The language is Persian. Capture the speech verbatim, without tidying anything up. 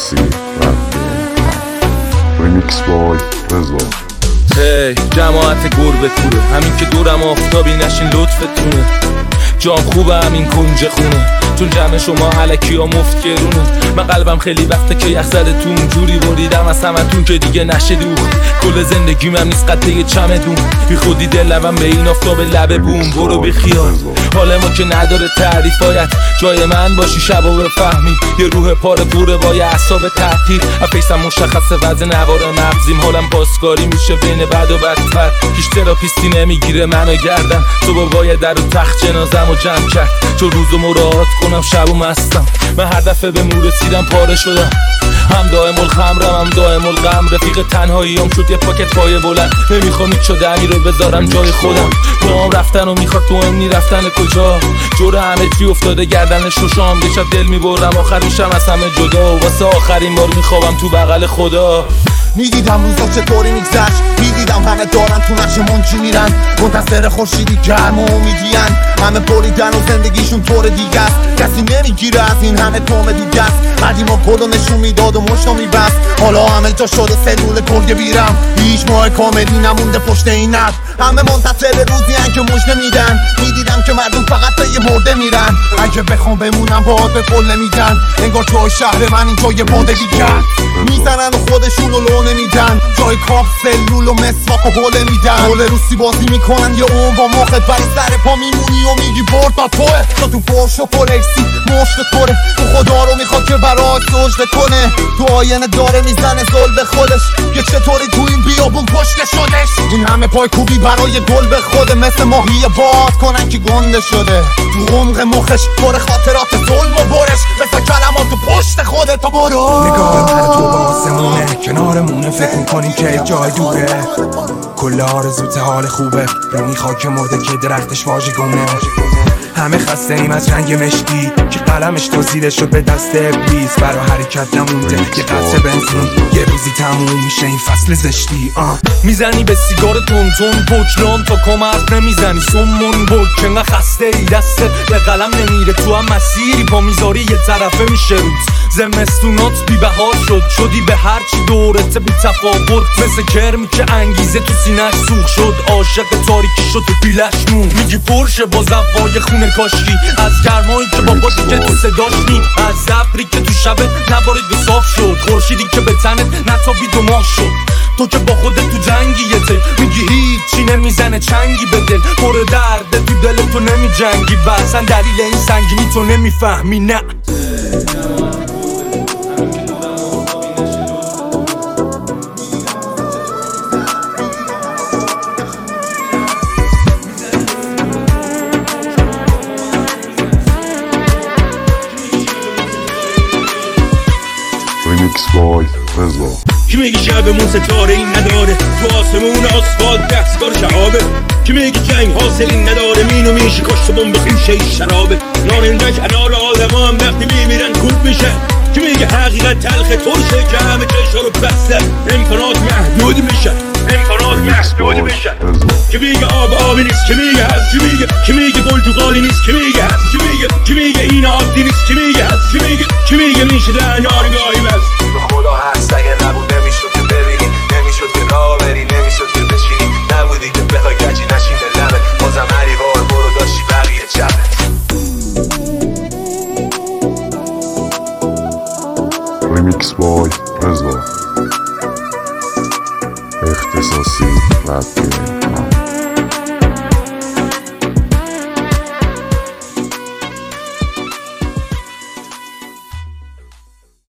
اختصاصی ریمیکس بای رضا. هی جماعت گربه توره، همین که دورم آفتابی نشین لطفتونه. جام خوبه همین کنج خونه، چون جمع شما علکی ها مفت گرونه. من قلبم خیلی وقته که یخ زده تو اونجوری بریدم از همتون که دیگه نشه دوخت. کل زندگیم هم نیست قطعه چمدون، بی خودی دلم به این آفتاب لبه بوم. برو بی خیال حال ما که نداره تعریفایت، جای من باشی شبا بفهمی. یه روح پاره بوره با یه اعصاب تعطیل، افیسم مشخصه وضع نوار مغزیم. حالم پاسکاری میشه بین بد و بدتر، هیچ تراپیستی نمیگیره منو گردن. صبح باید در و تخت جنازم و جمع کرد، چون روزو مراعات کنم شبو مستم. من هر دفعه به مور رسیدم پاره شدم، هم دائم الخمرم هم دائم الغم. رفیق تنهاییام شد یه پاکت پای بلند، نمیخوام هیچ شدنی رو بذارم جای خودم. با هم رفتن و میخواد تو هم نی رفتن کجا، جور همه چی افتاده گردن ششام. یه شب دل میبرم آخر میشم از همه جدا، و واسه آخرین بار میخوابم تو بغل خدا. میدیدم روزا چطوری میگذشت، میدیدم همه دارن تو نقش منچی میرن، منتظر خورشیدی گرم و امیدین. همه بریدن و زندگیشون طور دیگه است، کسی نمیگیره از این همه تومه دیگه است. قدیما کلو نشون میداد و مشتو میبست، حالا همه جا شده سلول گرگه بیرم. هیچ ماه کاملی نمونده پشت این نب، همه منتظر روزی هن که مژده میدن. میدیدم که مردم فقط به یه مرده میرن، اگه بخوام بمونم باید به کل نمیدن. انگار جای شهر من اینجا یه باده دیگه میزنن و خودشون رو لو نمیدن. جای کاپ سلول و مسواک و حوله میدن. حوله روسی بازی میکنن یه اون با مخت، ولی سر پا میمونی و میگی برد با توه. تو تو پرش و پولکسی مشت توره، تو خدا رو میخواد که برات سجده کنه. تو آینه داره میزنه زل به خودش که چطوری تو این بیابون کشته شدش. این همه پای کوبی برای گل به خوده، مثل ماهی باد کنن که گنده شده. تو عمق مخش پر خاطرات ظلم و برش، مثل کلمات تو پشت خودت. تو برو نگاه من تو با آسمونه، کنارمونه فکر میکنیم که جای دوره. کل آرزوت حال خوبه، روی خاک مرده که درختش واژگونه. همه خسته ایم از رنگ مشکی که قلمش تو زیرش شد به دست ابلیس. برا حرکت نمونده یه قطره بنزین، یه روزی تموم میشه این فصل زشتی. آه میزنی به سیگار تون تون پوچلان تا کام حرف نمیزنی سمون بود که انقدر خسته ای دستت به قلم نمیره. تو هم مسیری پا میذاری یه طرفه میشه روز. زمستونات بی بهار شد، شدی به هرچی دورت بی تفاوت. مثل کرمی که انگیزه تو سینه‌اش سوخ شد، عاشق تاریکی شد و بیلش مون. میگی پرشه با زوای خونه کاشکی، از گرمایی که بابا دیگه تو صداش نی، از زبری که تو شبت نبارید و صاف شد. خورشیدی که به تنت نتابید و ماه شد. تو که با خودت تو جنگی یه ته، میگی هیچی نمیزنه چنگی به دل. پر درد تو دل تو نمی جنگی، بسن دلیل این سنگینی تو نمیفهمی. نه ریمیکس بای رضا. کی میگی شبمون ستاره این نداره، تو آسمون آسفالت دستگار شهابه. کی میگی جنگ حاصلی نداره، مینو میشه کشت و بمب خیشه ای شرابه. نارنجک کنار آدم هم وقتی میمیرن کوب میشه. کی میگه حقیقت تلخ ترشه که همه چشا رو بسته، امکانات محدود میشه، امکانات محدود میشه. کی میگه آب آبی نیست، کی میگه هست، کی میگه کی میگه پرتغالی نیست، کی میگه هست، کی میگه کی میگه این عادی نیست، کی میگه هست، کی میگه کی میگه میشه دهنار گاهی بس. به خدا هست اگه نبود نمیشد که ببینی، نمیشد که راه بری، نمیشد که بشینی، نبودی که بخوای گچی نشینه لبه. بازم هری بار برو داشتی بقیه چپه. ریمیکس بای رضا. اختصاصی رپ